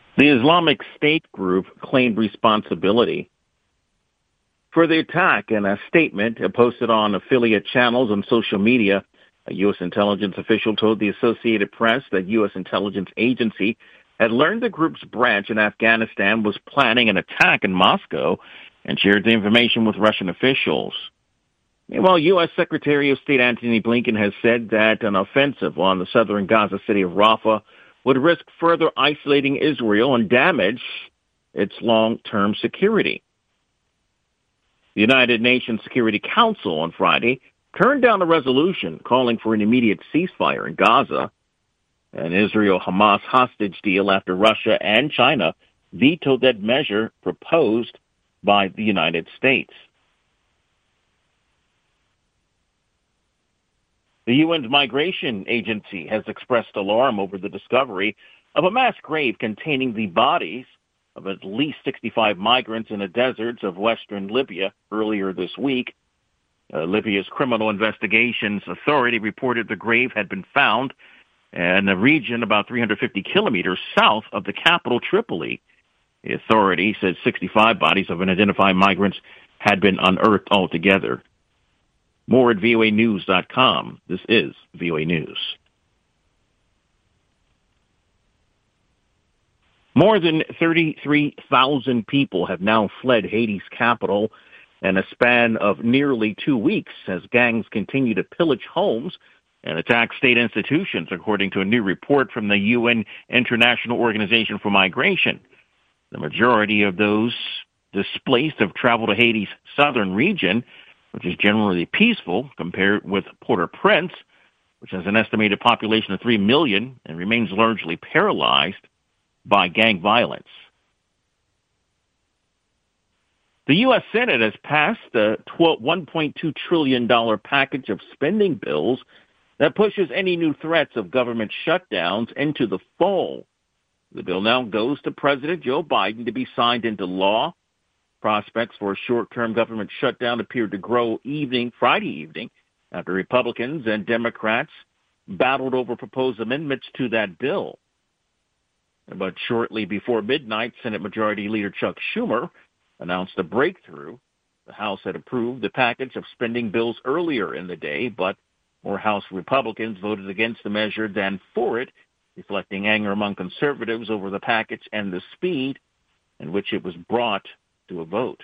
The Islamic State group claimed responsibility for the attack. In a statement posted on affiliate channels on social media, a U.S. intelligence official told the Associated Press that U.S. intelligence agency had learned the group's branch in Afghanistan was planning an attack in Moscow and shared the information with Russian officials. Meanwhile, U.S. Secretary of State Antony Blinken has said that an offensive on the southern Gaza city of Rafah would risk further isolating Israel and damage its long-term security. The United Nations Security Council on Friday turned down a resolution calling for an immediate ceasefire in Gaza, an Israel-Hamas hostage deal after Russia and China vetoed that measure proposed by the United States. The UN's Migration Agency has expressed alarm over the discovery of a mass grave containing the bodies of at least 65 migrants in the deserts of western Libya earlier this week. Libya's Criminal Investigations Authority reported the grave had been found in a region about 350 kilometers south of the capital, Tripoli. The authority said 65 bodies of unidentified migrants had been unearthed altogether. More at voanews.com. This is VOA News. More than 33,000 people have now fled Haiti's capital in a span of nearly 2 weeks as gangs continue to pillage homes and attack state institutions, according to a new report from the UN International Organization for Migration. The majority of those displaced have traveled to Haiti's southern region, which is generally peaceful, compared with Port-au-Prince, which has an estimated population of 3 million and remains largely paralyzed by gang violence. The U.S. Senate has passed a $1.2 trillion package of spending bills that pushes any new threats of government shutdowns into the fall. The bill now goes to President Joe Biden to be signed into law. Prospects for a short-term government shutdown appeared to grow Friday evening after Republicans and Democrats battled over proposed amendments to that bill. But shortly before midnight, Senate Majority Leader Chuck Schumer announced a breakthrough. The House had approved the package of spending bills earlier in the day, but more House Republicans voted against the measure than for it, reflecting anger among conservatives over the package and the speed in which it was brought to a vote.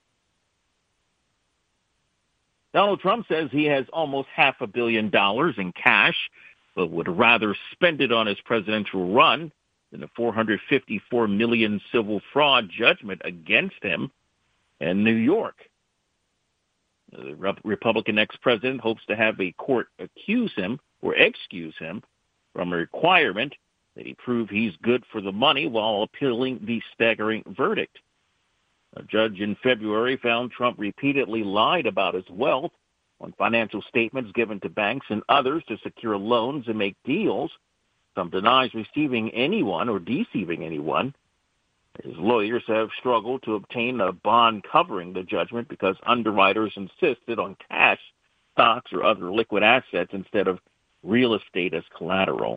Donald Trump says he has almost $500 million in cash, but would rather spend it on his presidential run than a $454 million civil fraud judgment against him in New York. The Republican ex-president hopes to have a court accuse him or excuse him from a requirement that he prove he's good for the money while appealing the staggering verdict. A judge in February found Trump repeatedly lied about his wealth on financial statements given to banks and others to secure loans and make deals. Trump denies receiving anyone or deceiving anyone. His lawyers have struggled to obtain a bond covering the judgment because underwriters insisted on cash, stocks, or other liquid assets instead of real estate as collateral.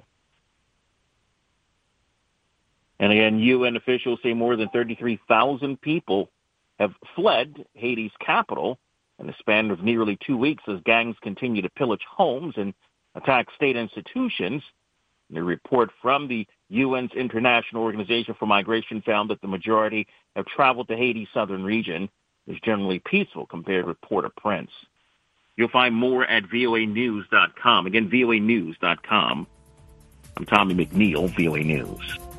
And again, UN officials say more than 33,000 people have fled Haiti's capital in the span of nearly 2 weeks as gangs continue to pillage homes and attack state institutions. A report from the UN's International Organization for Migration found that the majority have traveled to Haiti's southern region. Is generally peaceful compared with Port-au-Prince. You'll find more at voanews.com. Again, voanews.com. I'm Tommy McNeil, VOA News.